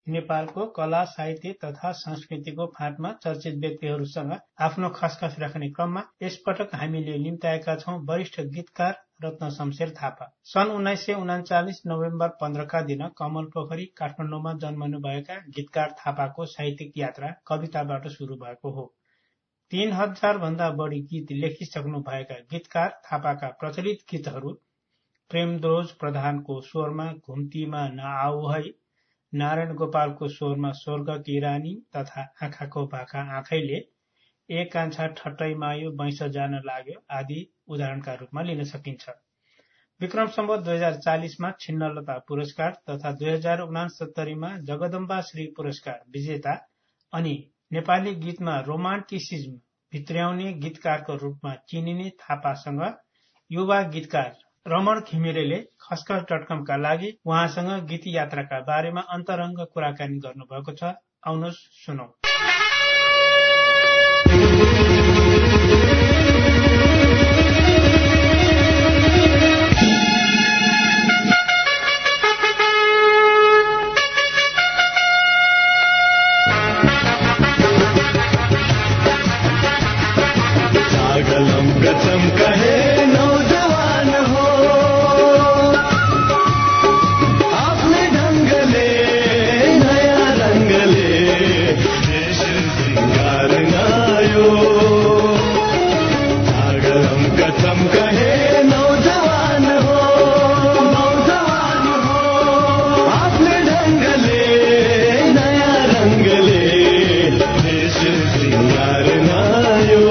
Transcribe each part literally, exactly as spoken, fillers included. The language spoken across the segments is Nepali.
नेपालको कला साहित्य तथा संस्कृतिको फाँटमा चर्चित व्यक्तिहरूसँग आफ्नो खसखस राख्ने क्रममा यसपटक हामीले निम्ताएका छौं वरिष्ठ गीतकार रत्न शमशेर थापा। सन् उन्नाइस सय उनाचालिस नोभेम्बर पन्ध्रका दिन कमल पोखरी काठमाडौँमा जन्मनुभएका गीतकार थापाको साहित्यिक यात्रा कविताबाट शुरू भएको हो। तीन हजार भन्दा बढी गीत लेखिसक्नु भएका गीतकार थापाका प्रचलित गीतहरू प्रेमद्रोज प्रधानको स्वरमा घुम्तीमा नआऊ है, नारायण गोपालको स्वरमा स्वर्गकी रानी तथा आँखाको भाका आँखैले, ए कान्छा ठट्टै मायो बैंस जान लाग्यो आदि उदाहरणका रूपमा लिन सकिन्छ। विक्रम सम्वत दुई हजार चालिसमा छिन्नलता पुरस्कार तथा दुई हजार उनासत्तरीमा जगदम्बा श्री पुरस्कार विजेता अनि नेपाली गीतमा रोमान्टिसिज्म भित्र्याउने गीतकारको रूपमा चिनिने थापासँग युवा गीतकार रमण घिमिरेले खसखस डट कमका लागि उहाँसँग गीत यात्राका बारेमा अन्तरङ्ग कुराकानी गर्नुभएको छ। आउनुहोस् सुनौ। कसम कहे नौजवान हो, आपने ढंग ले नया रंग ले, देश सिंगार नायो। अगर हम कसम कहे नौजवान हो, नौजवान हो, आपने ढंग ले नया रंग ले, देश सिंगार नायो।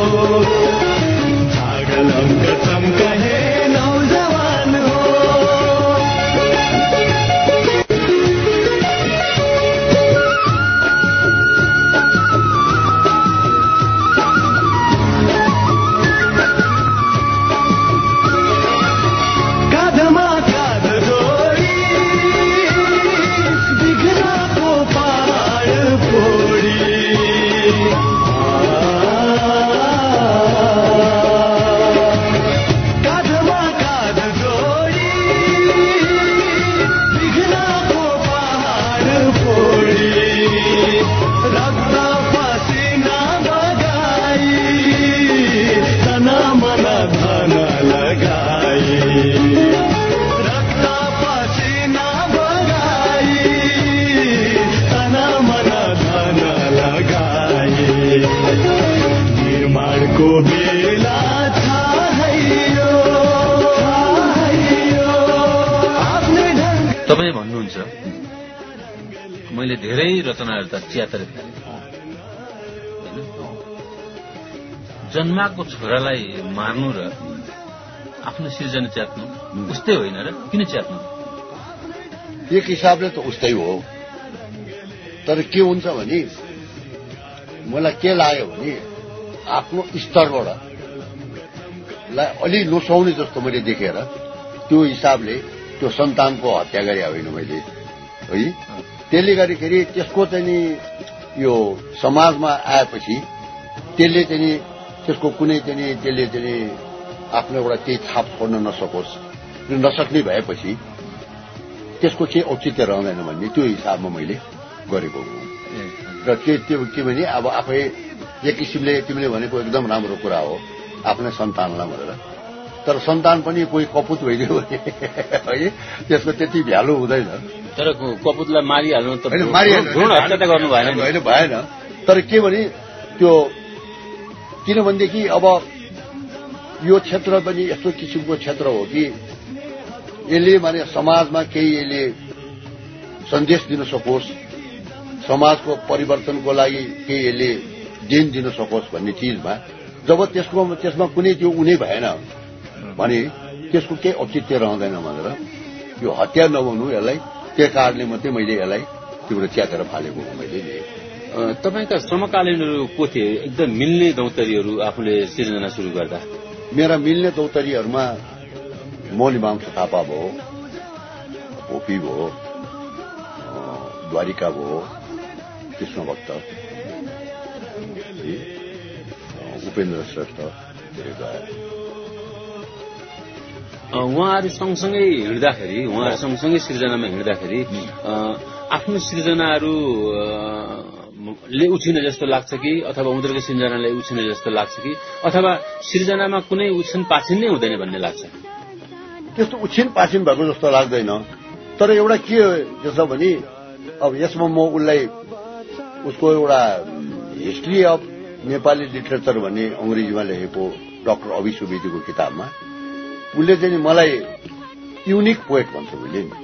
कसम कहे नौजवान हो। काँधमा काँध जोडी दिघना को पहाड फोडी, निर्माणको बेला था हैयो, आफ्नै ढंग। तपाईँ भन्नुहुन्छ मैले धेरै रचनाहरू त च्यातेर फेलेँ, जन्माको छोरालाई मार्नु र आफ्नो सिर्जना च्यात्नु उस्तै होइन र? किन च्यात्नु? एक हिसाबले त उस्तै हो, तर के हुन्छ भने मलाई के लाग्यो भने आफ्नो स्तरबाट अलि नोसाउने जस्तो मैले देखेर त्यो हिसाबले त्यो सन्तानको हत्या गरे होइन मैले है। त्यसले गर्दाखेरि त्यसको चाहिँ नि यो समाजमा आएपछि त्यसले चाहिँ त्यसको कुनै चाहिँ त्यसले चाहिँ आफ्नो एउटा केही छाप छोड्न नसकोस्, नसक्ने भएपछि त्यसको चाहिँ औचित्य रहँदैन भन्ने त्यो हिसाबमा मैले गरेको हो। र के त्यो के भने अब आफै एक किसिमले तिमीले भनेको एकदम राम्रो कुरा हो आफ्नै सन्तानलाई भनेर, तर सन्तान पनि कोही कपुत भइदियो भने है त्यसको त्यति भ्यालु हुँदैन। तर कपुतलाई मारिहाल्नु त भ्रूण हत्या त गर्नु भएन होइन भएन। तर के भने त्यो किनभनेदेखि अब यो क्षेत्र पनि यस्तो किसिमको क्षेत्र हो कि यसले माने समाजमा केही यसले सन्देश दिन सकोस्, समाजको परिवर्तनको लागि केही यसले देन दिन सकोस् भन्ने चिजमा जब त्यसको त्यसमा कुनै त्यो उनी भएन भने त्यसको केही औचित्य रहँदैन भनेर यो हत्या नबन्नु यसलाई, त्यो कारणले मात्रै मैले यसलाई तिम्रो च्यातेर फालेको हो मैले। तपाईँका समकालीनहरू को थिए एकदम मिल्ने दौतरीहरू आफूले सिर्जना सुरु गर्दा? मेरा मिल्ने दौतरीहरूमा मौलिमांस थापा भयो, भोपी भयो, द्वारिका भयो, कृष्ण भक्त, उपेन्द्र श्रेष्ठ, उहाँहरू सँगसँगै हिँड्दाखेरि उहाँहरू सँगसँगै सिर्जनामा हिँड्दाखेरि आफ्नो सृजनाहरू ले उछिने जस्तो लाग्छ कि अथवा उनीहरूको सृजनाले उछिने जस्तो लाग्छ कि अथवा सृजनामा कुनै उछिन पाछिन नै हुँदैन भन्ने लाग्छ? त्यस्तो उछिन पाछिन भएको जस्तो लाग्दैन। तर एउटा के जस्तो भने अब यसमा म उसलाई उसको एउटा हिस्ट्री अफ नेपाली लिटरेचर भन्ने अंग्रेजीमा लेखेको डाक्टर अभि सुवेदीको किताबमा उसले चाहिँ मलाई युनिक पोएट भन्छ उसले नि।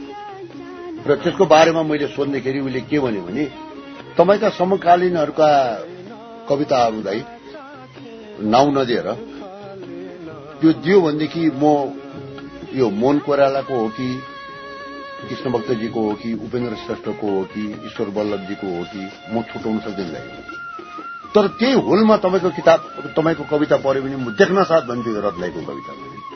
र त्यसको बारेमा मैले सोध्दाखेरि उसले के भन्यो भने तपाईका समकालीनहरूका कविताहरूलाई नाउँ नदिएर त्यो दियो भनेदेखि म यो मोहन कोइरालाको हो कि कृष्ण भक्तजीको हो कि उपेन्द्र श्रेष्ठको हो कि ईश्वर बल्लभजीको हो कि म छुटाउन सक्दिनँ। तर त्यही होलमा तपाईँको किताब तपाईँको कविता पढ्यो भने म देख्न साथ भन्छु रत्नाईको कविता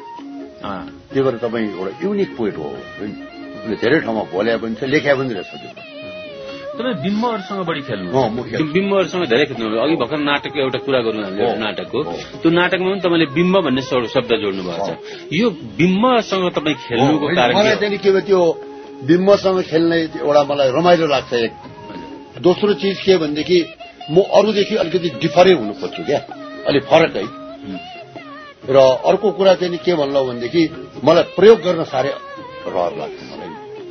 त्यो गरेर तपाईँ एउटा युनिक पोइट हो। उसले धेरै ठाउँमा बोल्या पनि छ, लेख्या पनि रहेछ। तपाईँ बिम्बहरूसँग बढी खेल्नु, बिम्बहरूसँग धेरै खेल्नु। अघि भर्खर नाटकको एउटा कुरा गर्नु हामीले नाटकको त्यो नाटकमा पनि तपाईँले बिम्ब भन्ने शब्द जोड्नु भएको छ। यो बिम्बसँग तपाईँ खेल्नुको कारण मलाई चाहिँ के भयो त्यो बिम्बसँग खेल्ने एउटा मलाई रमाइलो लाग्छ एक। दोस्रो चिज के भनेदेखि म अरूदेखि अलिकति डिफरेन्ट हुनु खोज्छु क्या, अलिक फरकै। र अर्को कुरा चाहिँ के भन्नु भनेदेखि मलाई प्रयोग गर्न साह्रै रहर लाग्छ मलाई।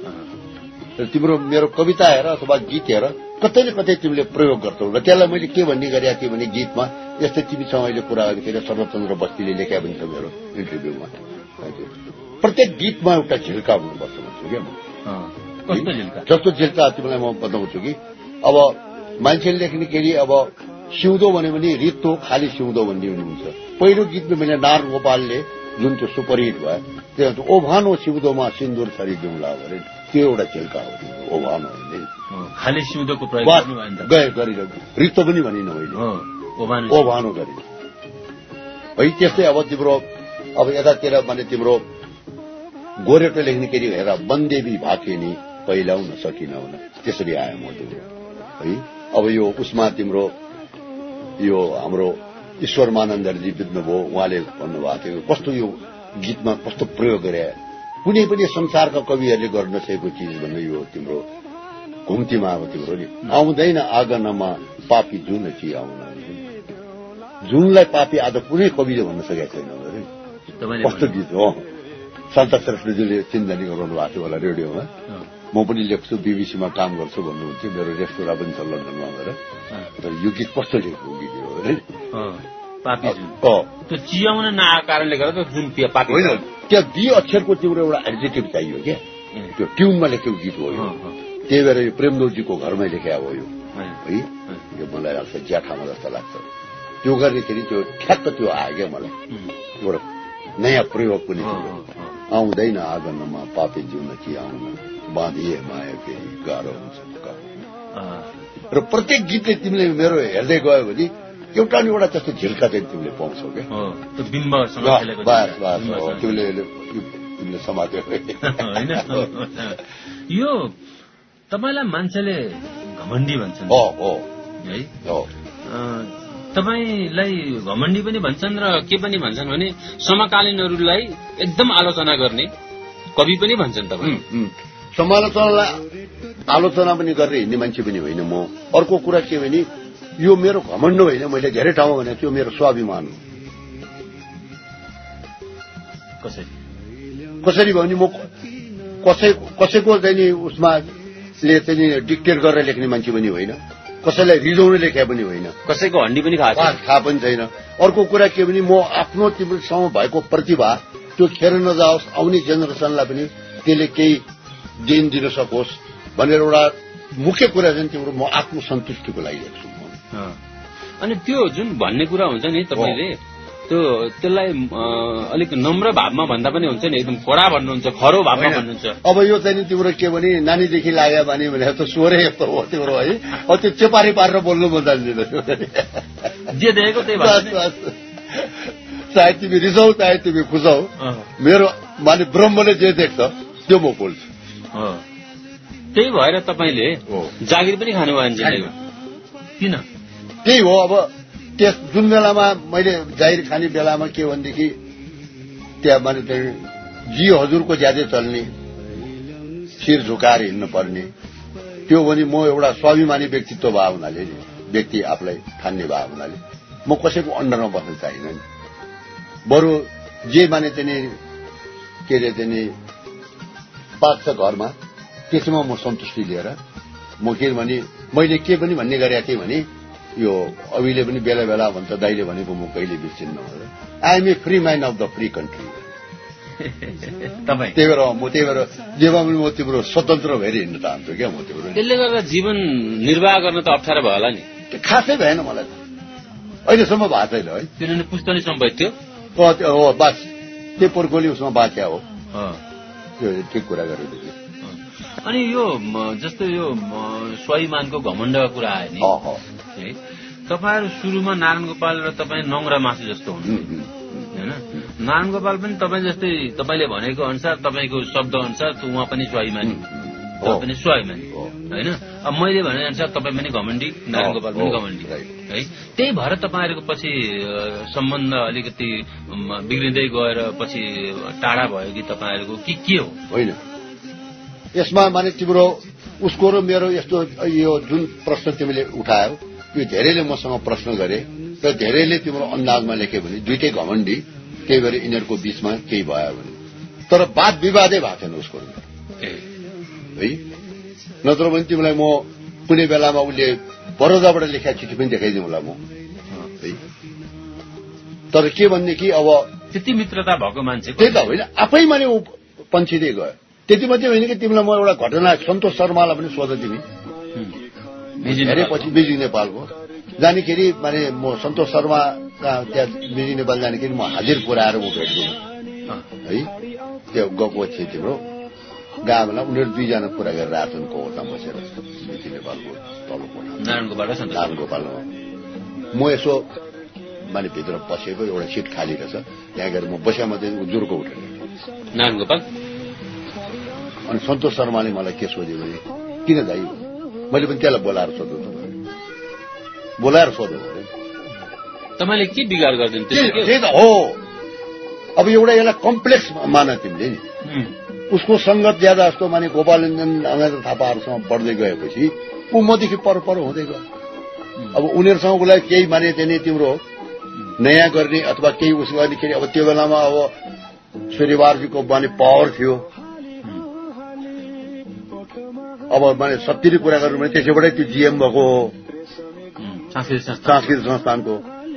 तिम्रो मेरो कविता हेर अथवा गीत हेर कतै न कतै तिमीले प्रयोग गर्छौ। र त्यसलाई मैले के भन्ने गरेका थिएँ भने गीतमा यस्तै तिमीसँग अहिले कुरा गरेको शरदचन्द्र बस्तीले लेख्या पनि छ मेरो इन्टरभ्यूमा। प्रत्येक गीतमा एउटा झिल्का हुनुपर्छ भन्छु क्या म। जस्तो झिल्का तिमीलाई म बताउँछु कि अब मान्छेले लेख्नेखेरि अब सिउँदो भन्यो भने रित्तो खाली सिउँदो भन्ने हुन्छ। पहिलो गीतमा मैले नारायण गोपालले जुन त्यो सुपरहिट भयो त्यो ओभानो सिउँदोमा सिन्दुर छरी जुम्ला भने त्यो एउटा झिल्का हो। ओभानो खाली सिउँदोको प्रयोग गरेर रित्तो पनि भनिनँ मैले, ओभानो गरेर है। त्यस्तै अब तिम्रो अब यतातिर भने तिम्रो गोरेटो लेख्नेखेरि हेर वनदेवी भाकेनी पहिलाउन सकिन हुन त्यसरी आयो म तिम्रो है। अब यो उसमा तिम्रो यो हाम्रो ईश्वर मानन्दरजी बित्नुभयो, उहाँले भन्नुभएको थियो कस्तो यो गीतमा कस्तो प्रयोग गरे। कुनै पनि संसारका कविहरूले गर्न सकेको चिज भन्ने यो तिम्रो घुम्तीमा अब तिम्रो नि आउँदैन आँगनमा पापी जुन कि आउन। जुनलाई पापी आज कुनै कविले भन्न सकेको छैन। कस्तो गीत हो। शान्ता श्रेष्ठजीले चिन्तनी गराउनु भएको थियो होला रेडियोमा। म पनि लेख्छु, बीबीसीमा काम गर्छु भन्नुहुन्थ्यो। मेरो रेस्टुरा पनि छ लन्डनमा गएर। तर यो गीत कस्तो लेखेको गीत हो है। त्यो चियाउन नआएको कारणले गर्दा जुन पापी होइन, त्यहाँ बी अक्षरको तिम्रो एउटा एडजेक्टिभ चाहियो क्या। त्यो ट्युनमा लेखेको गीत हो यो। त्यही भएर यो प्रेमदेवजीको घरमै लेखे हो यो है। यो मलाई लाग्छ ज्याठामा जस्तो लाग्छ। त्यो गर्दाखेरि त्यो ठ्याक्क त्यो आयो क्या मलाई एउटा नयाँ प्रयोग पनि। आउँदैन आँगनमा पापी जिउन कि आउन बाँधिए माया फेरि गाह्रो हुन्छ। र प्रत्येक गीतले तिमीले मेरो हेर्दै गयो भने एउटा न एउटा त्यस्तो झिल्का चाहिँ तिमीले पाउँछौ क्या। तिमीले समातेर होइन। यो तपाईँलाई मान्छेले घमण्डी भन्छन् है। तपाईँलाई घमण्डी पनि भन्छन् र के पनि भन्छन् भने समकालीनहरूलाई एकदम आलोचना गर्ने कवि पनि भन्छन् तपाईँ। समालोचनालाई आलोचना पनि गरेर हिँड्ने मान्छे पनि होइन म। अर्को कुरा के भने यो मेरो घमण्ड होइन, मैले धेरै ठाउँमा भने त्यो मेरो स्वाभिमान हो। कसरी कसरी भयो भने म कसै कसैको चाहिँ उसमा चाहिँ डिक्टेट गरेर लेख्ने मान्छे पनि होइन, कसैलाई रिजाउन लेखे पनि होइन, कसैको हड्डी पनि थाहा पनि छैन। अर्को कुरा के भने म आफ्नो तिम्रोसँग भएको प्रतिभा त्यो खेर नजाओस्, आउने जेनेरेसनलाई पनि त्यसले केही दिन दिन सकोस् भनेर एउटा मुख्य कुरा चाहिँ तिम्रो म आत्मसन्तुष्टिको लागि लेख्छु। अनि त्यो जुन भन्ने कुरा हुन्छ नि तपाईँले त्यो त्यसलाई अलिक नम्र भावमा भन्दा पनि हुन्छ नि, एकदम कडा भन्नुहुन्छ, खरो भावमा भन्नुहुन्छ। अब यो चाहिँ तिम्रो के भने नानीदेखि लाग्यो भने भने त स्वरै यस्तो हो तिम्रो है। अब त्यो चेपारी पारेर बोल्नु म जान्दिनँ। जे देखेको त्यही भाषा, चाहे तिमी रिसाउ चाहे तिमी खुसाउ, मेरो माने ब्रह्मले जे देख्छ त्यो म बोल्छु। त्यही भएर तपाईँले जागिर पनि खानु भयो किन? त्यही हो। अब त्यस जुन बेलामा मैले जागिर खाने बेलामा के भनेदेखि त्यहाँ माने जी हजुरको ज्यादै चल्ने, शिर झुकाएर हिँड्नु पर्ने त्यो भने म एउटा स्वाभिमानी व्यक्तित्व भए हुनाले व्यक्ति आफूलाई ठान्ने भए हुनाले म कसैको अन्डरमा बस्न चाहिन्न नि। बरु जे माने चाहिँ के अरे चाहिँ पाक्छ घरमा त्यसमा म सन्तुष्टि लिएर म के भने मैले के पनि भन्ने गरेका थिएँ भने यो अभिले पनि बेला बेला भन्छ दाइले भनेको म कहिले बिर्सिन्न भनेर I am a free mind of the free country. तपाईँ त्यही भएर म त्यही भएर जेमा पनि म तिम्रो स्वतन्त्र भएर हिँड्न चाहन्छु क्या। म तिम्रो त्यसले गर्दा जीवन निर्वाह गर्न त अप्ठ्यारो भयो होला नि। त्यो खासै भएन मलाई त अहिलेसम्म भएको छैन है। किनभने पुस्तनी सम्पत्ति थियो हो बास त्यो पोर्कोली उसमा बाँच्या हो त्यो ठिक कुरा गरेको। अनि यो जस्तो यो स्वाभिमानको घमण्डको कुरा आयो नि है, तपाईँहरू सुरुमा नारायण गोपाल र तपाईँ नङ्ग्रा मासु जस्तो हुनुहुन्छ होइन। नारायण गोपाल पनि तपाईँ जस्तै तपाईँले भनेको अनुसार तपाईँको शब्द अनुसार उहाँ पनि स्वाभिमानी तपाईँ पनि स्वाभिमानी होइन। अब मैले भने अनुसार तपाईँ पनि घमण्डी नारायण गोपाल पनि घमण्डी है। त्यही भएर तपाईँहरूको पछि सम्बन्ध अलिकति बिग्रिँदै गएर पछि टाढा भयो कि तपाईँहरूको कि के हो? होइन यसमा माने तिम्रो उसको र मेरो यस्तो यो जुन प्रश्न तिमीले उठायो यो धेरैले मसँग प्रश्न गरे र धेरैले तिम्रो अन्दाजमा लेख्यो भने दुइटै घमण्डी त्यही भएर यिनीहरूको बीचमा केही भयो भने तर वाद विवादै भएको छैन उसको है। नत्र भने तिमीलाई म कुनै बेलामा उसले बडोदाबाट लेखेका चिठी पनि देखाइदिउँ होला म है। तर के भनेदेखि अब त्यति मित्रता भएको मान्छे त्यही त होइन आफै माने ऊ पन्छिँदै गयो। त्यति मात्रै होइन कि तिमीलाई म एउटा घटना सन्तोष शर्मालाई पनि सोध तिमी धेरै पछि बिजी नेपालको जानेखेरि माने म सन्तोष शर्मा त्यहाँ बिजी नेपाल जानेखेरि म हाजिर पुऱ्याएर म भेट्छु है। त्यो गएको थियो तिम्रो गाउँमा उनीहरू दुईजना कुरा गरेर आछन् कोटा बसेर बिजी नेपालको तल कोठा नारायण गोपाल नारायण गोपाल म यसो माने भित्र पसेको एउटा सिट खाली रहेछ त्यहाँ गएर म बस्या मात्रै जुर्को उठेर नारायण गोपाल अनि सन्तोष शर्माले मलाई के सोध्यो भने किन दाइ मैले पनि त्यसलाई बोलाएर सोध्नु बोलाएर सोध्नु तपाईँले के बिगार गरिदिनु त्यही त हो। अब एउटा यसलाई कम्प्लेक्स मान तिमीले नि उसको सङ्गत ज्यादा जस्तो माने गोपालञ्जन अङ्ग्रेज थापाहरूसँग बढ्दै गएपछि ऊ मदेखि पर पर हुँदै गयो। अब उनीहरूसँग उसलाई केही माने चाहिँ तिम्रो नयाँ गर्ने अथवा केही उस गर्दाखेरि अब त्यो बेलामा अब श्रीवारजीको माने पावर थियो। अब माने सत्तरी कुरा गर्नु भने त्यसैबाटै त्यो जीएम भएको हो सांस्कृतिक संस्थानको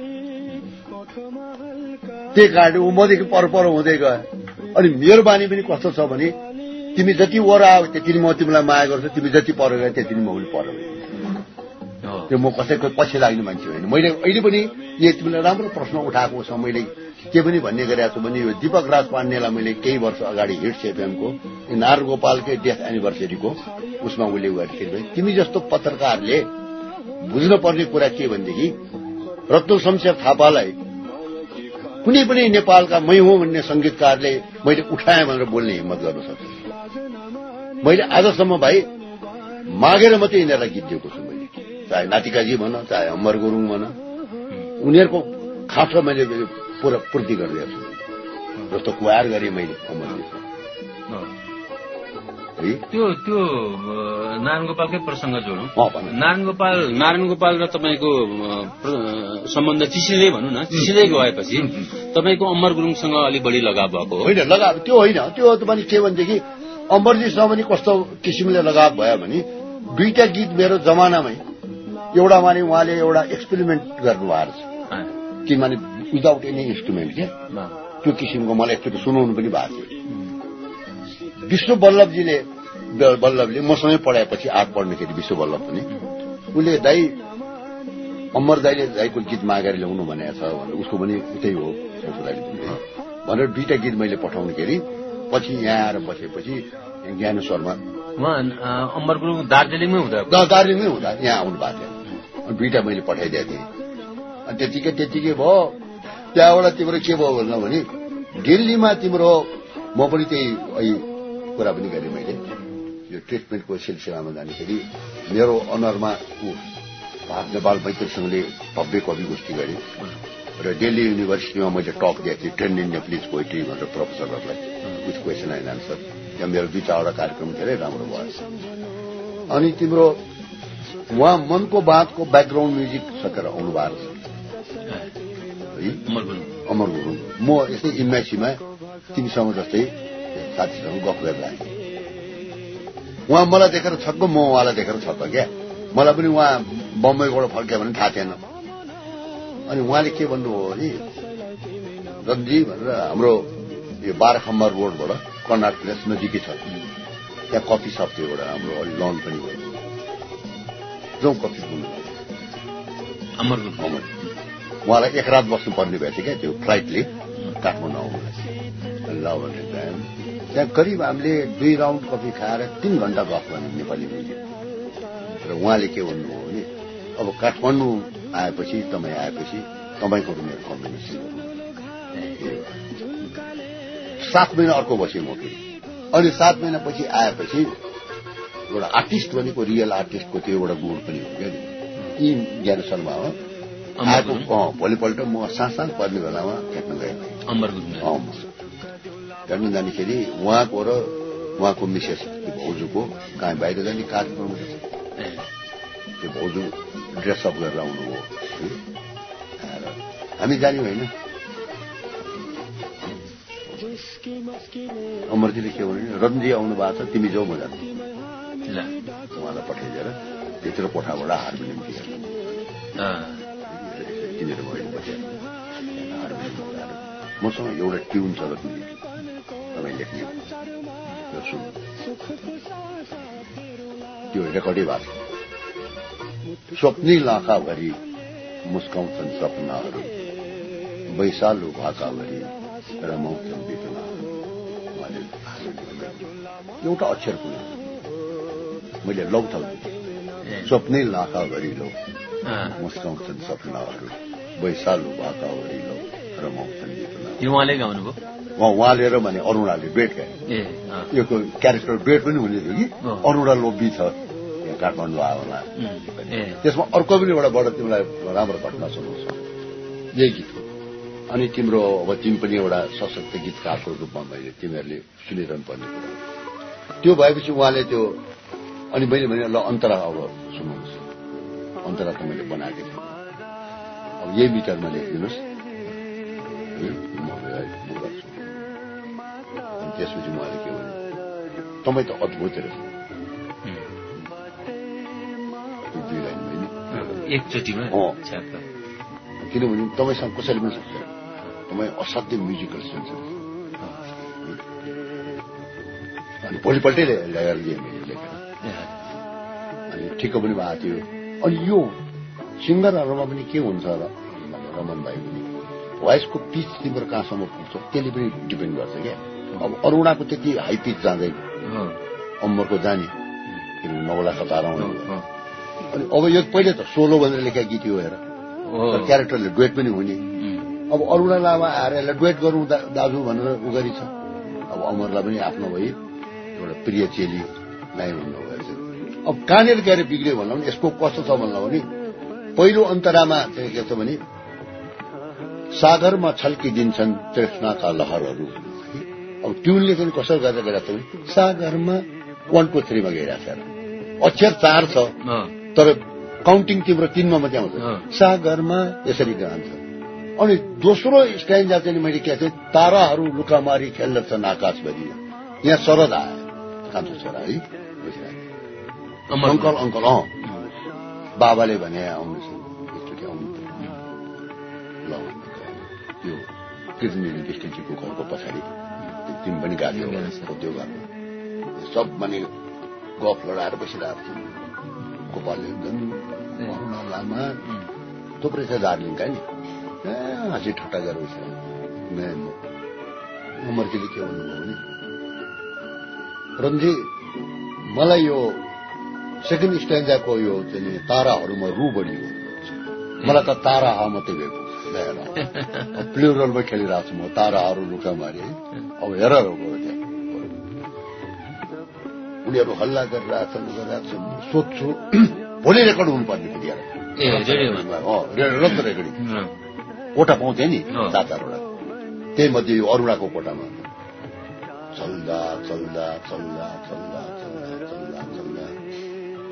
त्यही कारणले ऊ मदेखि पर पर हुँदै गयो। अनि मेरो बानी पनि कस्तो छ भने तिमी जति वर आयो त्यति म तिमीलाई माया गर्छु तिमी जति पर गयो त्यति म पनि पर गएँ। त्यो म कसैको पछि लाग्ने मान्छे होइन। मैले अहिले पनि यो तिमीलाई राम्रो प्रश्न उठाएको छ मैले के पनि भन्ने गरेको छु भने यो दीपक राज पाण्डेलाई मैले केही वर्ष अगाडि हिट्स एफएमको नारायण गोपालकै डेथ एनिभर्सरीको उसमा उसले गर्दाखेरि तिमी जस्तो पत्रकारले बुझ्नुपर्ने कुरा के भनेदेखि रत्न शमशेर थापालाई कुनै पनि नेपालका मै हुँ भन्ने संगीतकारले मैले उठाएँ भनेर बोल्ने हिम्मत गर्न सक्छु। मैले आजसम्म भाइ मागेर मात्रै यिनीहरूलाई गीत दिएको छु मैले चाहे नातिकाजी भन चाहे अमर गुरुङ भन उनीहरूको खाँचो मैले पुरा पूर्ति गरिदिएको छु जस्तो कुहार गरेँ मैले अमरजी त्यो त्यो नारायण गोपालकै प्रसङ्ग जोडौँ। नारायण गोपाल नारायण गोपाल र तपाईँको सम्बन्ध चिसिँदै भनौँ न चिसिँदै गएपछि तपाईँको अमर गुरुङसँग अलिक बढी लगाव भएको हो? होइन लगाव त्यो होइन त्यो पनि के भनेदेखि अमरजीसँग पनि कस्तो किसिमले लगाव भयो भने दुईटा गीत मेरो जमानामै एउटा माने उहाँले एउटा एक्सपेरिमेन्ट गर्नुभएको छ कि माने विदाउट एनी इन्स्ट्रुमेन्ट के त्यो किसिमको मलाई एकचोटि सुनाउनु पनि भएको थियो। विश्व बल्लभजीले बल्लभले मसँगै पढाएपछि आर्ट पढ्दाखेरि विश्व बल्लभ पनि उसले दाई अमर दाईले दाईको गीत मागेर ल्याउनु भनेको छ भनेर उसको पनि उतै हो भनेर दुईटा गीत मैले पठाउनुखेरि पछि यहाँ आएर बसेपछि ज्ञानेश्वरमा अमर गुरुङ दार्जिलिङमै हुँदा दार्जिलिङमै हुँदा यहाँ आउनु भएको थियो दुईटा मैले पठाइदिएको थिएँ अनि त्यतिकै त्यतिकै भयो। त्यहाँबाट तिम्रो के भयो भन्दा भने दिल्लीमा तिम्रो म पनि त्यही कुरा पनि गरेँ मैले यो ट्रिटमेन्टको सिलसिलामा जाँदाखेरि मेरो अनरमा ऊ भारत नेपाल मैत्री संघले भव्य कवि गोष्ठी गरेँ र दिल्ली युनिभर्सिटीमा मैले टक दिएको थिएँ ट्रेन्ड इन नेप्लिज पोइट्री भनेर प्रोफेसरहरूलाई विथ क्वेसन एन्ड आन्सर त्यहाँ मेरो दुई चारवटा कार्यक्रम धेरै राम्रो भयो। अनि तिम्रो उहाँ मनको बातको ब्याकग्राउन्ड म्युजिक सकेर आउनु भएको छ अमर गुरुङ। म यस्तै इम्यासीमा तिमीसँग जस्तै साथीसँग गफ गरिरहेको उहाँ मलाई देखेर छक्क, म उहाँलाई देखेर छक्क क्या। मलाई पनि उहाँ बम्बईबाट फर्क्यो भने थाहा थिएन। अनि उहाँले के भन्नुभयो भने रन्जी भनेर हाम्रो यो बाह्र खम्बा रोडबाट कर्नाट प्लेस नजिकै छ, त्यहाँ कफी सप थियो एउटा हाम्रो अलि लन पनि भयो, जाउँ कफी पिउनु। अमर उहाँलाई एक रात बस्नुपर्ने भएको थियो क्या त्यो फ्लाइटले काठमाडौँ आउनुलाई। ल भनेर गयौँ त्यहाँ करिब हामीले दुई राउन्ड कफी खाएर तीन घण्टा गफ गर्नु नेपाली म्युजिक। र उहाँले के भन्नुभयो भने अब काठमाडौँ आएपछि तपाईँ आएपछि तपाईँको मेरो कम्बिनेसन सात महिना अर्को बसेँ म फेरि। अनि सात महिनापछि आएपछि एउटा आर्टिस्ट भनेको रियल आर्टिस्टको त्यो एउटा गुण पनि हो क्या यी ज्ञान शर्मा हो आएको। भोलिपल्ट म सास सास पर्ने बेलामा भेट्न गएँ भेट्न जाँदाखेरि उहाँको र उहाँको मिसेस भाउजूको कहाँ बाहिर जाने कार्यक्रम त्यो भाउजू ड्रेसअप गरेर आउनुभयो। हामी जान्यौँ होइन। अमरजीले के भन्यो रन्जी आउनु भएको छ तिमी जाऊ म जान्छु। उहाँलाई पठाइदिएर भित्र कोठाबाट हार्मोनियम दिएर तिनीहरू भयो मसँग एउटा ट्युन छ र तपाईँ लेख्ने सुन्नु त्यो रेकर्डै भएको छ। स्वप्नै लाखाभरि मुस्काउँछन् सपनाहरू वैशालु भाकाभरि रमाउँछन् बेतनाहरू। एउटा अक्षर पनि मैले लौ थल स्वप्नै लाखाभरि लौ मुस्काउँछन् सपनाहरू वैशालु भाकाभरि लौ रमाउँछन् बेतनाहरू। उहाँले गाउनुभयो उहाँले र भने अरुणाले डुएट गाए। यो क्यारेक्टर डुएट पनि हुने थियो कि अरुणा लोभी छ काठमाडौँ आयो होला। त्यसमा अर्को पनि एउटा बडो तिमीलाई राम्रो घटना सुनाउँछ यही गीत हो। अनि तिम्रो अब तिमी पनि एउटा सशक्त गीतकारको रूपमा मैले तिमीहरूले सुनिरहनु पर्ने कुरा त्यो भएपछि उहाँले त्यो अनि मैले भने ल अन्तरा अब सुन्नुहोस् अन्तरा त मैले बनाएको थिएँ अब यही मिटरमा लेखिदिनुहोस्। अनि त्यसपछि उहाँले के भने तपाईँ त अद्भुत रहेछ एकचोटिमा। किनभने तपाईँसँग कसैले पनि सक्दैन तपाईँ असाध्यै म्युजिकल सेन्स। अनि भोलिपल्टै ल्याएर दिएँ मैले लेखेर अनि ठिक्क पनि भएको थियो। अनि यो सिङ्गरहरूमा पनि के हुन्छ र रमन भाइ पनि भोइसको पिच तिम्रो कहाँसम्म पुग्छ त्यसले पनि डिपेन्ड गर्छ क्या। अब अरुणाको त्यति हाई पिच जाँदैन अम्बरको जाने किनभने नौला खतारा अनि अब यो पहिले त सोलो भनेर लेखेका गीत हो हेर क्यारेक्टरले डुएट पनि हुने। अब अरुणा लामा आएर यसलाई डुएट गरौँ दाजु भनेर उ गरी छ। अब अमरलाई पनि आफ्नो भई एउटा प्रिय चेली नाइ भन्नुभयो। अब कहाँनिर गएर बिग्रियो भन्दा पनि यसको कस्तो छ भन्दा भने पहिलो अन्तरामा चाहिँ के छ भने सागरमा छल्किदिन्छन् तृष्णाका लहरहरू। अब ट्युनले चाहिँ कसरी गरेर गइरहेको छ भने सागरमा वान टू थ्रीमा गइरहेको छ अक्षर चार छ तर काउन्टिङ तिम्रो तीनमा मात्रै आउँछ सागरमा यसरी जान्छ। अनि दोस्रो स्ट्यान्जा चाहिँ मैले के चाहिँ ताराहरू लुकामारी खेल्दछन् आकाशभरि यहाँ शरद आयो कान्छो छोरा है अङ्कल अङ्कल अँ बाबाले भने आउनुहोस् एकचोटि आउनु ल त्यो कृष्णले कृष्णजीको घरको पछाडि तिमी पनि गाड्यो त्यो घरमा सब माने गफ लडाएर बसिरहेको थियो। गोपालले लामा थुप्रै छ दार्जिलिङका नि हाँसी ठट्टा गरेको छ। अमरजीले के भन्नुभयो भने रन्जी मलाई यो सेकेन्ड स्ट्यान्जाको यो चाहिँ ताराहरूमा रु बढी हो मलाई त तारा हा मात्रै भएको प्लुरलमा खेलिरहेको छु म ताराहरू लुका मारे अब हेर त्यहाँ उनीहरू हल्ला गरिरहेछन् गरिरहेछन् सोध्छु भोलि रेकर्ड हुनुपर्ने फेरि रद्द रेकर्डिङ कोटा पाउँथे नि चार चारवटा त्यही मध्ये यो अरुणाको कोटामा चल्दा चल्दा चल्दा चल्दा चल्दा चल्दा चल्दा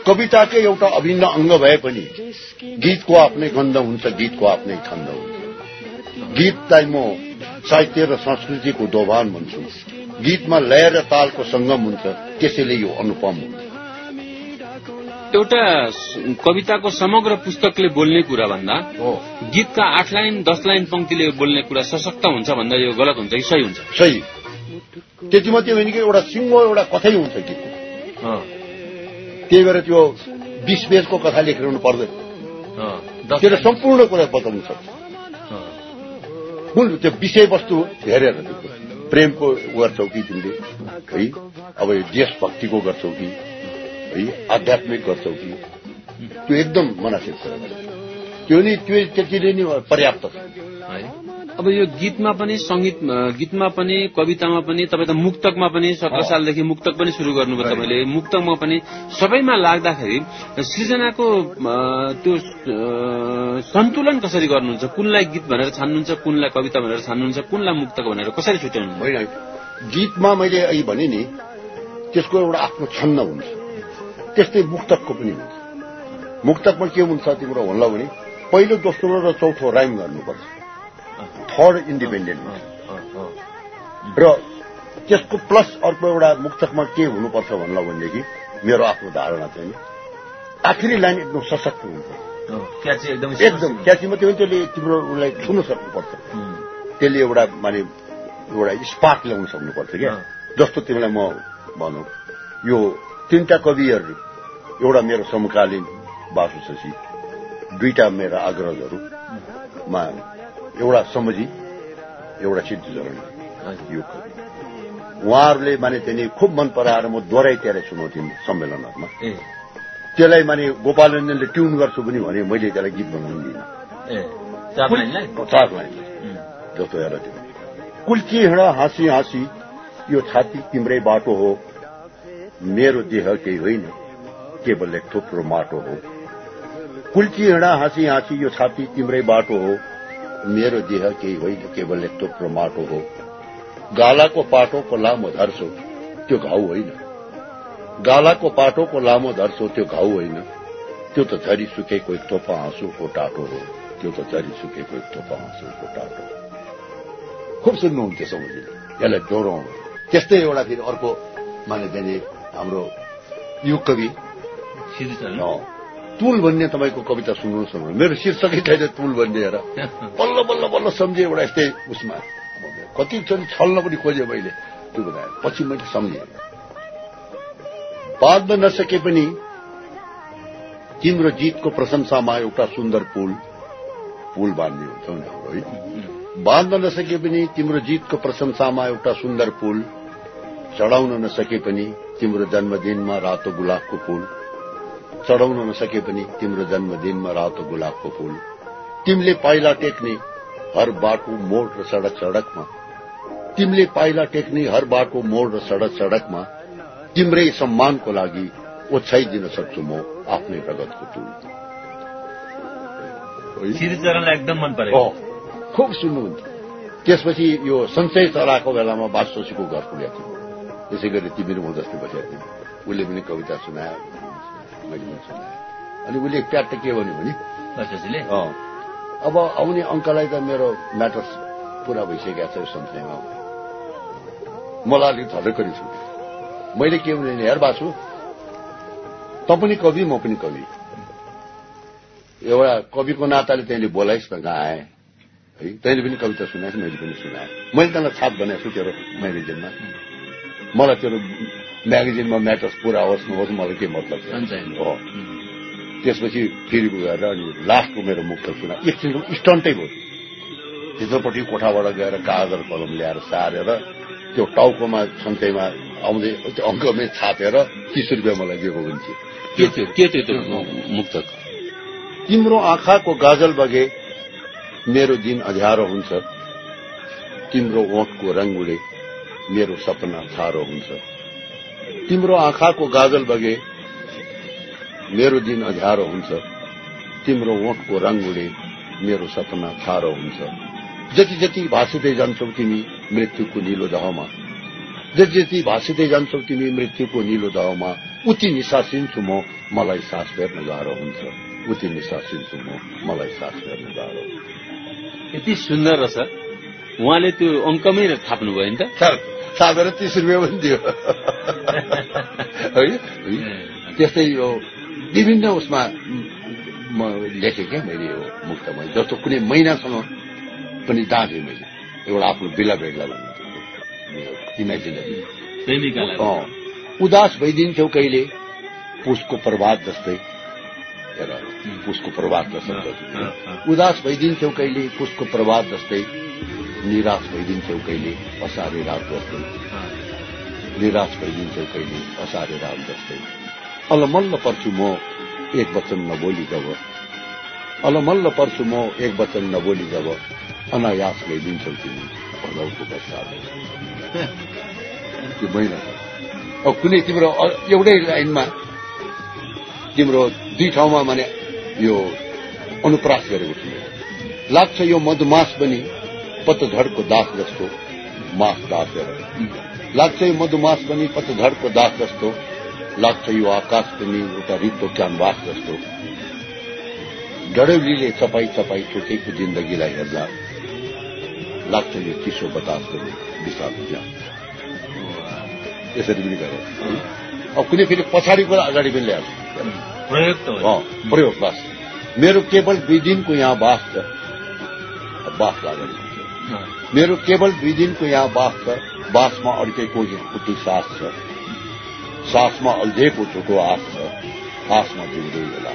कविताकै एउटा अभिन्न अंग भए पनि गीतको आफ्नै गन्ध हुन्छ, गीतको आफ्नै छन्द हुन्छ। गीतलाई म साहित्य र संस्कृतिको दोभान भन्छु। गीतमा लय र तालको संगम हुन्छ, त्यसैले यो अनुपम हुन्छ। एउटा कविताको समग्र पुस्तकले बोल्ने कुरा भन्दा गीतका आठ लाइन दस लाइन पंक्तिले बोल्ने कुरा सशक्त हुन्छ भन्दा यो गलत हुन्छ कि सही हुन्छ? सही। त्यति मात्रै होइन कि एउटा सिङ्गो एउटा कथै हुन्छ गीतको। त्यही भएर त्यो बीस पेजको कथा लेखिरहनु पर्दैन, त्यो सम्पूर्ण कुरा बताउनु सक्छ। त्यो विषयवस्तु हेरेर प्रेमको गर्छौ कि तिमीले है, अब देशभक्तिको गर्छौ कि है, आध्यात्मिक गर्छौ कि, त्यो एकदम मनासिब कुरा त्यो नि त्यो त्यतिले नै पर्याप्त छ। अब यो गीतमा पनि संगीत गीतमा पनि कवितामा पनि तपाईँ त मुक्तकमा पनि सत्र सालदेखि मुक्तक पनि शुरू गर्नुभयो तपाईँले। मुक्तकमा पनि सबैमा लाग्दाखेरि सृजनाको त्यो सन्तुलन कसरी गर्नुहुन्छ? कुनलाई गीत भनेर छान्नुहुन्छ, कुनलाई कविता भनेर छान्नुहुन्छ, कुनलाई मुक्तक भनेर कसरी छुट्याउनु? होइन, गीतमा मैले अघि भने नि त्यसको एउटा आफ्नो छन्द हुन्छ, त्यस्तै मुक्तकको पनि हुन्छ। मुक्तकमा के हुन्छ तिम्रो भन्ला भने पहिलो दोस्रो र चौथो राइम गर्नुपर्छ, थर्ड इन्डिपेन्डेन्ट र त्यसको प्लस अर्को एउटा मुक्तकमा के हुनुपर्छ भन्ला भनेदेखि मेरो आफ्नो धारणा चाहिँ आखिरी लाइन एकदम सशक्त हुन्छ, एकदम क्याची मात्रै होइन, त्यसले तिम्रो उसलाई छुन सक्नुपर्छ, त्यसले एउटा माने एउटा स्पार्क ल्याउन सक्नुपर्छ क्या। जस्तो तिमीलाई म भनौँ, यो तीनटा कविहरू, एउटा मेरो समकालीन बासु शशी, दुईटा मेरा अग्रजहरूमा एउटा समझी, एउटा सिद्धचरण, यो कवि उहाँहरूले माने त्यही खुब मन पराएर म दोहोऱ्याइ त्यारे सुनाउँथेँ सम्मेलनहरूमा। त्यसलाई माने गोपालञ्जनले ट्युन गर्छु पनि भने मैले त्यसलाई गीत बनाउँदिनँ, चार लाइन जस्तो हेर त्यो कुल्ची हिँड हाँसी हाँसी यो छाती तिम्रै बाटो हो, मेरो देह केही होइन केवल एक थुप्रो माटो हो। कुल्ची हिँड हाँसी हाँसी यो छाती तिम्रै बाटो हो, मेरो देह केही होइन केवल एक थुप्रो माटो हो। गालाको पाटोको लामो धर्सो त्यो घाउ होइन, गालाको पाटोको लामो धर्सो त्यो घाउ होइन, त्यो त झरी सुकेको एक थोपा हाँसोको टाटो हो, त्यो त झरी सुकेको एक थोपा हाँसोको टाटो हो। खुब सुन्नुहुन्थ्यो समझिले, यसलाई दोहोऱ्याउनु। त्यस्तै एउटा फेरि अर्को माने दिने हाम्रो युग कवि तुल भन्ने तपाईँको कविता सुन्नुहोस् न, मेरो शीर्षकै छैन तुल भन्ने हेर, बल्ल बल्ल बल्ल सम्झेँ एउटा यस्तै उसमा, कति छल्न पनि खोजेँ मैले त्यो बताए, पछि मैले सम्झेँ। बाँध्न नसके पनि तिम्रो जितको प्रशंसामा एउटा सुन्दर पुल, पुल बाँध्ने हुन्छ नि हाम्रो है। बाँध्न नसके पनि तिम्रो जितको प्रशंसामा एउटा सुन्दर पुल, चढाउन नसके पनि तिम्रो जन्मदिनमा रातो गुलाबको फूल, चढाउन नसके पनि तिम्रो जन्मदिनमा रातो गुलाबको फूल। तिमीले पाइला टेक्ने हर बाटो मोड र सड़क सड़कमा, तिमीले पाइला टेक्ने हर बाटो मोड र सड़क सड़कमा, तिम्रै सम्मानको लागि ओछ्याइदिन सक्छु म आफ्नै रगतको तुल। श्रीचरणलाई एकदम मन परेको, खुब सुन्नुहुन्थ्यो। त्यसपछि यो सञ्चय चलाएको बेलामा बासोसीको घर पुगेको थियो, त्यसै गरी तिमीहरू म जस्तै बसेको थियौँ। उसले पनि कविता सुनायो, मैले पनि सुनाएँ। अनि उसले प्याट्ट के भन्यो भने अब आउने अङ्कलाई त मेरो म्याटर्स पुरा भइसकेको छ सञ्चयमा, मलाई अलिक थरकरी छु। मैले के भने हेर बासु, त पनि कवि म पनि कवि, एउटा कविको नाताले तैँले बोलाइस् न, कहाँ आए है, तैँले पनि कविता सुनाएस्, मैले पनि सुनाएँ। मैले तँलाई छाप बनाएको छु तेरो म्यागजिनमा, मलाई तेरो म्यागजिनमा म्याटर्स पुरा होस् नहोस् मलाई के मतलब छ। त्यसपछि फेरि गएर अनि लास्टको मेरो मुक्तक सुना, एकछिन स्टन्टै भयो। भित्रपट्टि कोठाबाट गएर कागज कलम ल्याएर सारेर त्यो टाउकोमा सन्चयमा आउँदै त्यो अङ्कमै छापेर तीस रुपियाँ मलाई दिएको हुन्छ। के थियो के थियो त्यो मुक्तक? तिम्रो आँखाको गाजल बगे मेरो दिन अँध्यारो हुन्छ, तिम्रो ओठको रंग उडे मेरो सपना छारो हुन्छ। तिम्रो आँखाको गाजल बगे मेरो दिन अँध्यारो हुन्छ, तिम्रो ओठको रंग उडे मेरो सपना छारो हुन्छ। जति जति भाँसिँदै जान्छौ तिमी मृत्युको निलो दहमा, जति जति भाँसिँदै जान्छौ तिमी मृत्युको निलो दहमा, उति निसासिन्छु म मलाई सास फेर्न गाह्रो हुन्छ, उति निसासिन्छु म, मलाई सास फेर्न गाह्रो। यति सुन्दर रहेछ। उहाँले त्यो अङ्कमै थाप्नुभयो नि त? थापेर तीस रुपियाँ पनि दियो है। त्यस्तै यो विभिन्न उसमा म लेखेँ क्या मैले यो मुक्त मैले, जस्तो कुनै महिनासँग पनि दाँधेँ मैले एउटा आफ्नो बेला बेडलाई इमेजिनेरी। उदास भइदिन्छौ कहिले पुसको प्रभात जस्तै, पुसको प्रभात जस्तै, उदास भइदिन्छौ कहिले पुसको प्रभात जस्तै, निराश भइदिन्छौ कहिले असारे रात जस्तै, निराश भइदिन्छौ कहिले असारे रात जस्तै। अलमल्ल पर्छु म एक वचन नबोली जब, अलमल्ल पर्छु म एक वचन नबोली जब, अनायास ल्याइदिन्छौ तिमी भगौको बसाले। त्यो महिना अब कुनै तिम्रो एउटै लाइनमा तिम्रो दुई ठाउँमा माने यो अनुप्रास गरेको छु। लाग्छ यो मधुमास पनि पतझडको दास जस्तो, मास दासेर लाग्छ यो मधुमास पनि पतझडको दास जस्तो, लाग्छ यो आकाश पनि एउटा रित्तो क्यानभास जस्तो। डडेउलीले चपाई चपाई छुटेको जिन्दगीलाई हेर्दा लाग्छ यो चिसो बतास पनि विषाद ज्ञान। यसरी पनि गरे। अब कुनै फेरि पछाडिको अगाडि पनि ल्याएको प्रयोग त हो, प्रयोग बास। मेरो केवल दुई दिनको यहाँ बास छ, बास अगाडि मेरो केवल दुई दिनको यहाँ बास छ, बासमा अड्केको कुटी सास छ, सासमा अल्झेको छोटो आस छ, आसमा जिउँदै होला।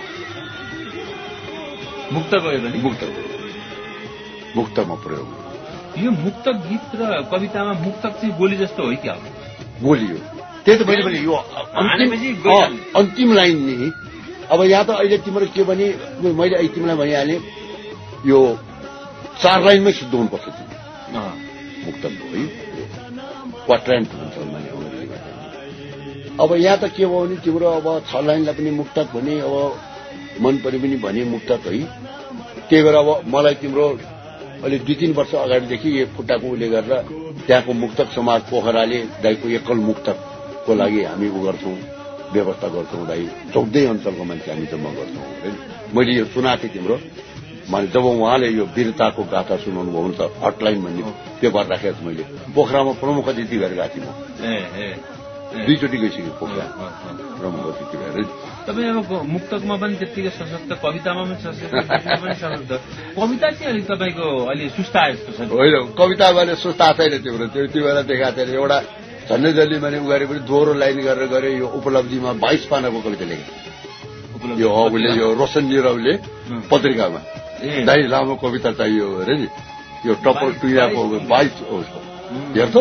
मुक्त गयो भने मुक्त मुक्तमा प्रयोग। यो मुक्त गीत र कवितामा मुक्तक चाहिँ गोली जस्तो हो क्या? गोली हो। त्यही त मैले भने यो अन्तिम लाइन नि। अब यहाँ त अहिले तिम्रो के भने मैले अहिले तिमीलाई भनिहालेँ, यो चार लाइनमै सिद्ध हुनुपर्छ तिमी मुक्तको है, क्वाट्रान्ट भन्छ मैले। अब यहाँ त के भयो भने तिम्रो अब छ लाइनलाई पनि मुक्तक भने, अब मन परे पनि भने मुक्तक है। त्यही भएर अब मलाई तिम्रो अहिले दुई तीन वर्ष अगाडिदेखि यो खुट्टाको उले गरेर त्यहाँको मुक्तक समाज पोखराले दाइको एकल मुक्तकको लागि हामी उ गर्छौँ, व्यवस्था गर्छौँ। दाइ चौधै अञ्चलको मान्छे हामी जम्मा गर्छौँ। मैले यो सुनाएको थिएँ तिम्रो, माने जब उहाँले यो वीरताको गाथा सुनाउनु भयो भने त हटलाइन भन्ने पेपर राखेको छु मैले। पोखरामा प्रमुख अतिथि गरेर गएको थिएँ म, दुईचोटि गइसक्यो पोखरा प्रमुख अतिथि भएर। तपाईँ अब मुक्तकमा पनि त्यत्तिकै सशक्त, कवितामा पनि सशक्त, सशक्त। कविता चाहिँ अलिक तपाईँको अहिले सुस्ता जस्तो छ। होइन, कविता भने सुस्ता छैन तिम्रो, त्यो त्यो बेला देखाएको थिएन। एउटा झन्डै जल्दी मैले उ गरे पनि दोहोरो लाइन गरेर गरे। यो उपलब्धिमा बाइस पानाको कविता लेखेँ यो उसले, यो रोशन निरवले पत्रिकामा। दाइ लामो कविता चाहियो अरे नि, यो टप्पर टुयाको बाइस हेर्छ।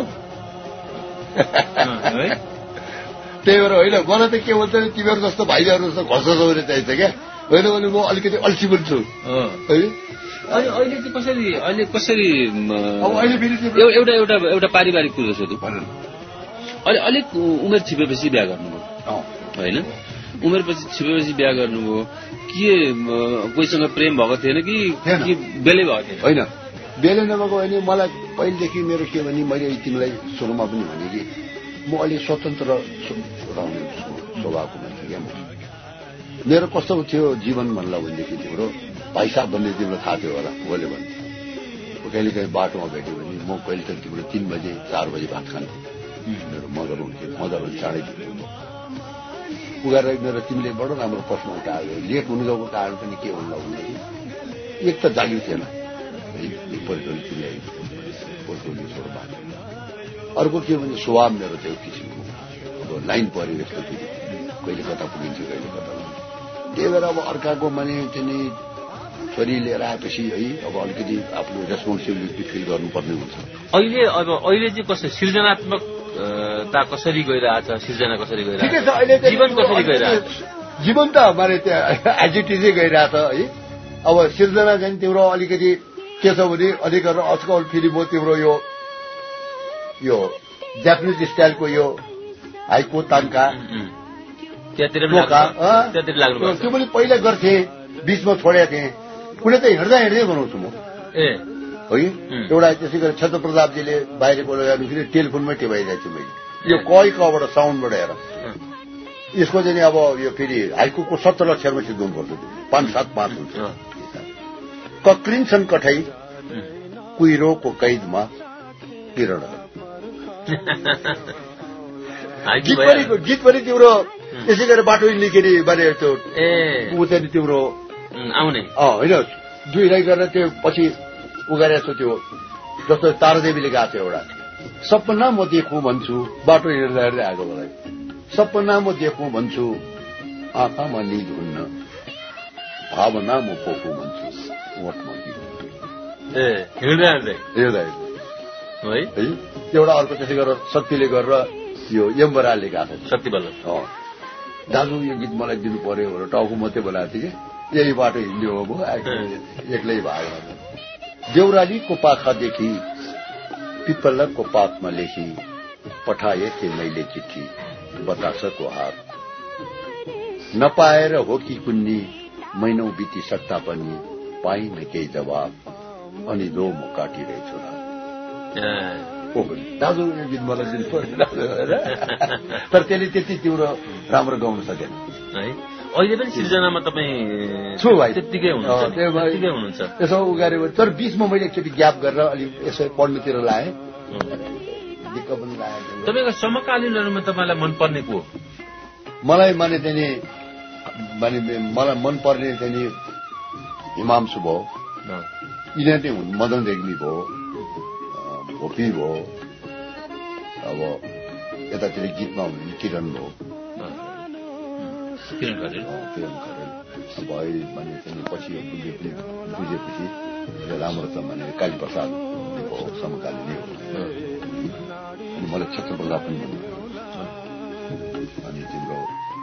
त्यही भएर होइन, मलाई त के भन्छ नि, तिमीहरू जस्तो भाइहरू जस्तो घस घसाउने चाहिन्छ क्या। होइन भने म अलिकति अल्छी पनि छु है। अनि अहिले चाहिँ कसरी अहिले कसरी एउटा एउटा एउटा पारिवारिक कुरो सोधु। अहिले अलिक उमेर छिपेपछि बिहा गर्नुभयो होइन? उमेर पछि छिपेपछि बिहा गर्नुभयो के कोहीसँग प्रेम भएको थिएन कि बेलै भएको थिएन? होइन, बेलै नभएको होइन। मलाई पहिलेदेखि मेरो के भने, मैले तिमीलाई सुरुमा पनि भने कि म अलि स्वतन्त्र रहने स्वभावको मान्छे क्या। म मेरो कस्तो थियो जीवन भन्ला भनेदेखि तिम्रो भाइ साहब भन्ने तिम्रो थाहा थियो होला, बोले भन्थ्यो। कहिले कहीँ बाटोमा भेट्यो भने म कहिले त तिम्रो तिन बजे चार बजे भात खान्थेँ। मेरो मगर हुन्थ्यो, मगर हुन् चाँडै पुगाएर मेरो तिमीले बडो राम्रो प्रश्न उठायो। लेट हुनु गएको कारण पनि के होला भन्दाखेरि एक त जागिर थिएन, परिटोली तिमीलाई परिटोली छोड बाटो। अर्को के भने स्वभाव मेरो त्यो किसिमको, अब लाइन पऱ्यो यस्तो थियो, कहिले कता पुगिन्छ कहिले कता। त्यही भएर अब अर्काको माने चाहिँ छोरी लिएर आएपछि है, अब अलिकति आफ्नो रेस्पोन्सिबिलिटी फिल गर्नुपर्ने हुन्छ। अहिले अब अहिले चाहिँ कसरी सृजनात्मकता कसरी गइरहेछ, सृजना कसरी गइरहेछ, जीवन कसरी गइरहेछ? जीवन त हमारे त्यहाँ एजिटिजै गइरहेछ है। अब सृजना चाहिँ तिम्रो अलिकति के छ भने अलिक आजकल फेरि म तिम्रो यो यो जापानिज स्टाइलको यो हाइको तान्का त्यतिर त्यतिर लाग्नु त्यो पनि पहिला गर्थे, बिचमा छोडेको थिएँ। कुनै त हिँड्दा हिँड्दै बनाउँछु म ए है। एउटा त्यसै गरी छत्र प्रतापजीले बाहिर बोलाएर टेलिफोनमै टेपाइरहेको छु मैले, यो कै कबाट साउन्डबाट हेर यसको चाहिँ अब यो फेरि हाइकोर्टको सत्र अक्षरमा सिद्धाउनु पर्छ पाँच सात पाँच हुन्छ कक्रिन्छन् कठै कुहिरोको कैदमा किरण गीत पनि गीत पनि तिम्रो यसै गरेर बाटो निकेरी बारे त्यो ऊ चाहिँ तिम्रो आउने होइन दुई राई गरेर त्यो पछि उगारेको त्यो जस्तो तारादेवीले गाएको थियो एउटा सपना म देखौँ भन्छु बाटो हिँड्दा हिँड्दै आएको मलाई सपना म देखौँ भन्छु आँखामा निद हुन्न भावना म पोखौँ भन्छु ओठमा ए हिँड्दा हिँड्दै हिँड्दा है है एउटा अर्को त्यसै गरेर शक्तिले गरेर यो यमबराले गाएको शक्ति बल्ल दाजु यो गीत मलाई दिनु पर्यो भनेर टाउको मात्रै बोलाएको थियो कि यही बाटो हिँड्ने हो म एक्लै भाग देउरालीको पाखादेखि पिपलको पातमा लेखी पठाए थिए मैले चिठी बतासको हात नपाएर हो कि कुन्नी महिनौ बितिसक्दा पनि पाइन केही जवाब अनि दो म काटिरहेछु दाजु यो गीत मलाई दिनु पर्यो तर त्यसले त्यति तिम्रो राम्रो गाउन सकेन है अहिले पनि सिर्जनामा तपाईँ छु भाइ त्यतिकै हुनुहुन्छ यसो उगारे तर बिचमा मैले एकचोटि ग्याप गरेर अलिक यसो पढ्नुतिर लाएँ दिक्क पनि लागेको तपाईँको समकालीनहरूमा तपाईँलाई मनपर्ने को मलाई माने चाहिँ माने मलाई मनपर्ने चाहिँ हिमांशु भयो यिनीहरू चाहिँ हुन् मदन रेग्मी भयो भोपी भयो अब यतातिर गीतमा हुने किरण भयो किरण खरेल किरण खरेल अब अहिले माने चाहिँ पछि बुझे पनि बुझेपछि राम्रो छ माने काली प्रसाद भयो समकालीन हो अनि मलाई छत्र प्रसाद पनि भन्नु अनि तिम्रो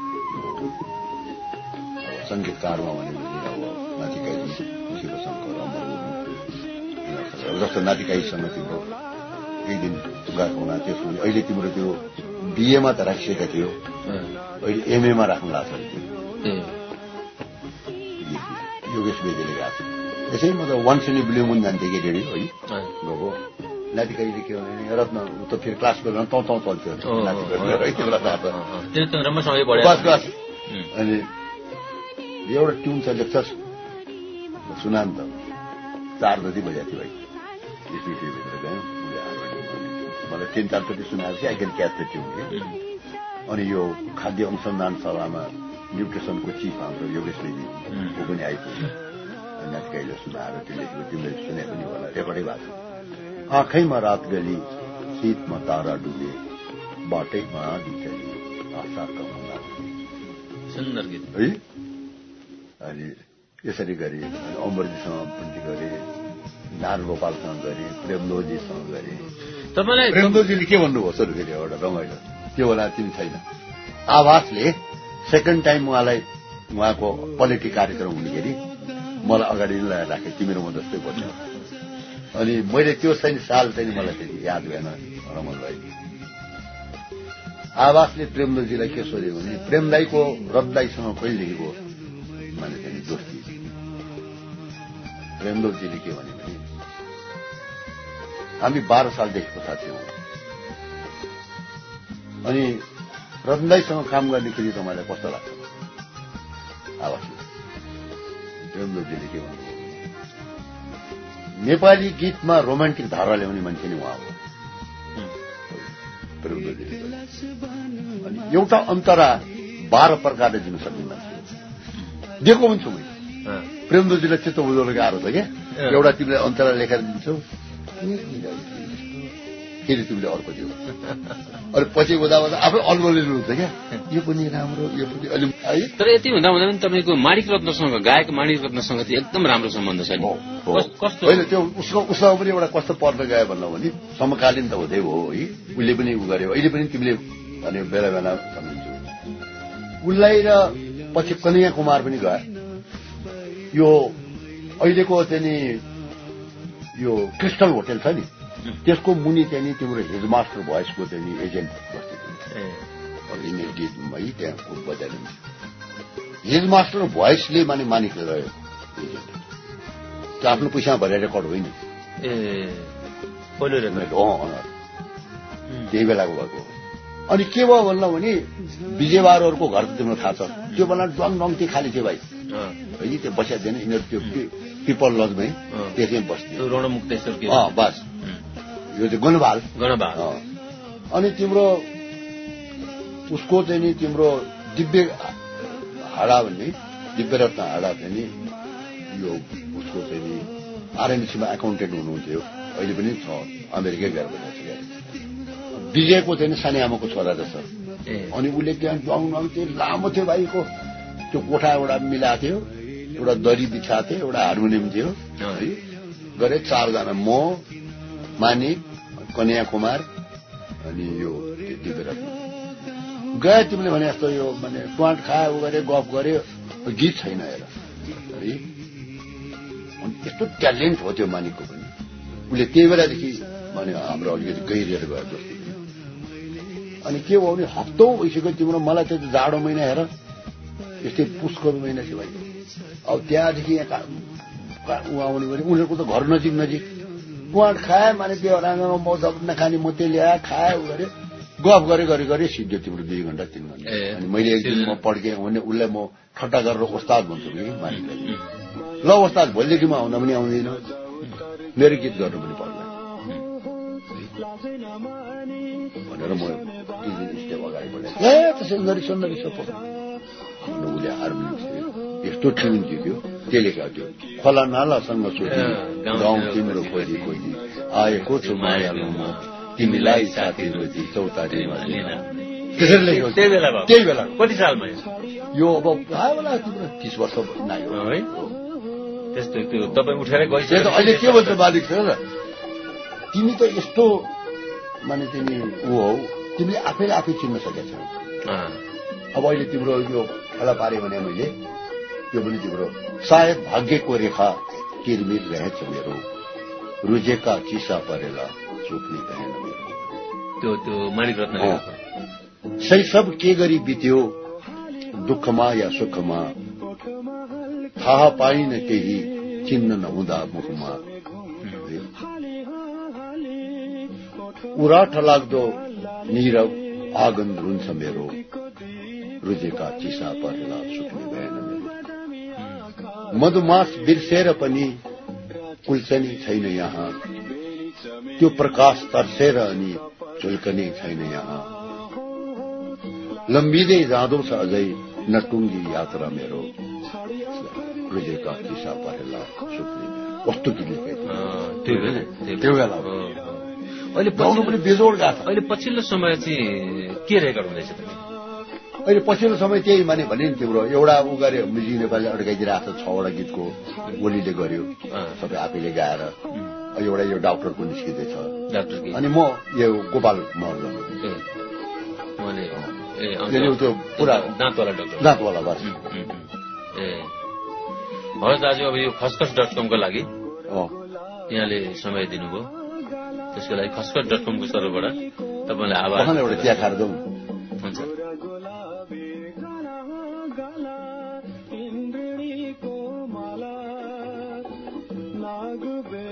सङ्गीतकारमा भनेपछि अब नातिकाई शिवशङ्कर अमर जस्तो नातिकाईसँग तिम्रो एक दिन गएको हुना त्यसो अहिले तिम्रो त्यो बिएमा त राखिसकेका थियो अहिले एमएमा राख्नु लाग्छ योगेश बेदीले गएको थियो यसै म त वान्स इन ब्लू मुन जान्थेँ कि रेडियो है गएको नातिकाईले के भने रत्न त फेरि क्लास गरेर तँ तँ चल्थ्यो अनि एउटा ट्युन छ लेख्छस् सुना नि त चार जति बजेको थियो भाइ स्टुडियोभित्र गयौँ मलाई तिन चारचोटि सुनाएपछि I can catch the tune अनि यो खाद्य अनुसन्धान सभामा न्युट्रिसनको चिफ हाम्रो योगेश बेदी ऊ पनि आइपुग्यो नातिकाईले सुनाएर त्यो लेखेको तिमीले सुने पनि होला रेकर्डै भएको छ आँखैमा रात गली शीतमा तारा डुबे बाटैमा दिचली आशा कमला सुन्दर गीत है अनि यसरी गरे अमरजीसँग पनि गरे नार गोपालसँग गरे प्रेमलोजीसँग गरे तपाईँलाई प्रेमलोजीले के भन्नुभयो सर फेरि एउटा रमाइलो त्यो होला तिमी छैन आवासले सेकेन्ड टाइम उहाँलाई उहाँको पोलिटिक कार्यक्रम हुँदाखेरि मलाई अगाडि नै लगाएर राखेँ तिम्रो म जस्तै भन्यो अनि मैले त्यो चाहिँ साल चाहिँ मलाई फेरि याद भएन रमन भाइ आवासले प्रेमलोजीलाई के सोध्यो भने प्रेमदाईको रत्दाईसँग कहिलेदेखिको माने चाहिँ दोस्ती प्रेमलोजीले के भन्यो भने हामी बाह्र सालदेखिको साथी हौ अनि रत्नदाईसँग काम गर्नेखेरि तपाईँलाई कस्तो लाग्छ आवासले प्रेमलोजीले के भन्नुभयो नेपाली गीतमा रोमान्टिक धारा ल्याउने मान्छे नै उहाँ हो प्रेमलोजीले अनि एउटा अन्तरा बाह्र प्रकारले दिन सक्ने मान्छे दिएको पनि छु मैले प्रेमलोजीलाई चित्त बुझाउन गाह्रो छ क्या एउटा तिमीले अन्तरा लेखेर दिन्छौ फेरि तिमीले अर्को दियो अनि पछि हुँदा हुँदा आफै अल्मलिनुहुन्छ क्या यो पनि राम्रो यो पनि अलि तर यति हुँदा हुँदा पनि तपाईँको माणिक रत्नसँग गायक माणिक रत्नसँग चाहिँ एकदम राम्रो सम्बन्ध छ नि कस्तो होइन त्यो उसको उसमा पनि एउटा कस्तो पर्न गयो भन्नु भने समकालीन त हुँदै हो है उसले पनि उ गर्यो अहिले पनि तिमीले भने बेला बेला सम्झिन्छु उसलाई र पछि कन्हैया कुमार पनि गयो यो अहिलेको चाहिँ नि यो क्रिस्टल होटेल छ नि त्यसको मुनि चाहिँ नि तिम्रो हिज मास्टर भोइसको चाहिँ नि एजेन्ट बस्थ्यो गीतमा है त्यहाँ बजाएर हिज मास्टर भोइसले माने मानिकले रह्यो एजेन्ट त्यो आफ्नो पैसा भरेर रेकर्ड होइन ए पहिलो रेकर्ड त्यही बेलाको भएको अनि के भयो भन्नु भने विजयवारहरूको घर त तिम्रो थाहा छ त्यो बेला डङ डङ त्यो खाली थियो भाइ है त्यो बस्या थिएन यिनीहरू त्यो पिपल लजमै त्यसमै बस्थ्यो रणमुक्तेश्वर बस यो चाहिँ गणभाल गणभाल अनि तिम्रो उसको चाहिँ नि तिम्रो दिव्य हाडा भन्ने दिव्यरत्न हाडा चाहिँ नि यो उसको चाहिँ नि आरएनसीमा एकाउन्टेन्ट हुनुहुन्थ्यो अहिले पनि छ अमेरिकै गएर बसेको विजयको चाहिँ सानै आमाको छोरा रहेछ अनि उसले त्यहाँ जाउँ त्यो लामो थियो भाइको त्यो कोठा एउटा मिलाएको थियो एउटा दरी बिछाएको थियो एउटा हार्मोनियम थियो है गरे चारजना म मानिक कन्या कुमार अनि यो दिव्यरत्न गए तिमीले भने जस्तो यो माने ट्वाट खायो उ गरे गफ गरे गीत छैन हेर है यस्तो ट्यालेन्ट हो त्यो मानिकको पनि उसले त्यही बेलादेखि माने हाम्रो अलिकति गइरहेर गयो जस्तो अनि के भयो भने हप्तौ भइसक्यो तिम्रो मलाई त्यो जाडो महिना हेर यस्तै पुसको महिना थियो भाइ अब त्यहाँदेखि यहाँ उ आउने भने उनीहरूको त घर नजिक नजिक ट्वाट खाए माने त्यो राङ्गामा मौसम नखाने म त्यो ल्याए खाए उ गरे गफ गरे गरे गरे सिद्धो तिम्रो दुई घण्टा तिन घण्टा अनि मैले एक दिन म पड्केँ भने उसलाई म ठट्टा गरेर उस्ताद भन्छु कि मानिकलाई ल उस्ताद भोलिदेखि म आउन पनि आउँदैन मेरो गीत गर्नु पनि पर्दैन भनेर म तिन दिन स्टेप अगाडि बढेँ ए त्यसै नरिस नरिस उसले हार्मोनियम यस्तो ट्युन थियो त्यसले गाउँथ्यो खोला नालासँग सोधी गाउँ तिम्रो खोजी खोजी आएको छु मायालु म तिमीलाई साथी रोजी चौतारीमा त्यसरी लेख्यो त्यही बेला त्यही बेला कति सालमा यो अब प्रायः बेला तिम्रो तीस वर्ष नायो है त्यस्तो त्यो तपाईँ उठेर गइसक्यो अहिले के भन्छ मालिक छ र तिमी त यस्तो माने तिमी ऊ हौ तिमीले आफैले आफै चिन्न सकेका छौ अब अहिले तिम्रो यो फेला पारे भने मैले त्यो पनि तिम्रो सायद भाग्यको रेखा किरमिर रहेछ मेरो रुजेका चिसा परेला चुक्ने भएन मेरो त्यो त्यो मानिक रत्न शैशव के गरी बित्यो दुःखमा या सुखमा थाहा पाइन केही चिन्न नहुँदा मुखमा उराठ लाग्दो नीरव आगन रुन्छ मेरो रुजेका चिसा परेला सुक्ने भएन मेरो मधुमास बिर्सेर पनि कुल्चनी छैन यहाँ त्यो प्रकाश तर्सेर अनि झुल्कने छैन यहाँ लम्बिँदै जाँदो छ अझै नटुङ्गी यात्रा मेरो रुजेका चिसा परेला सुक्ने कस्तो गीत लेखेको त्यो बेला अहिले गाउनु पनि बेजोड गएको छ अहिले पछिल्लो समय चाहिँ के रेकर्ड हुँदैछ अहिले पछिल्लो समय त्यही माने भने नि तिम्रो एउटा उ गर्यो म्युजिक नेपालले अड्काइदिरहेको छ छवटा गीतको ओलीले गर्यो सबै आफैले गाएर एउटा यो डाक्टरको निस्किँदैछ अनि म यो गोपाल महल त्यो पुरा दाँतवाला डाक्टर दाँतवाला बस ए हस् दाजु अब यो खसखस डट कमको लागि यहाँले समय दिनुभयो त्यसको लागि खसखस डट कमको तर्फबाट तपाईँलाई आभार एउटा चिया खाएर जाउँ हुन्छ नाग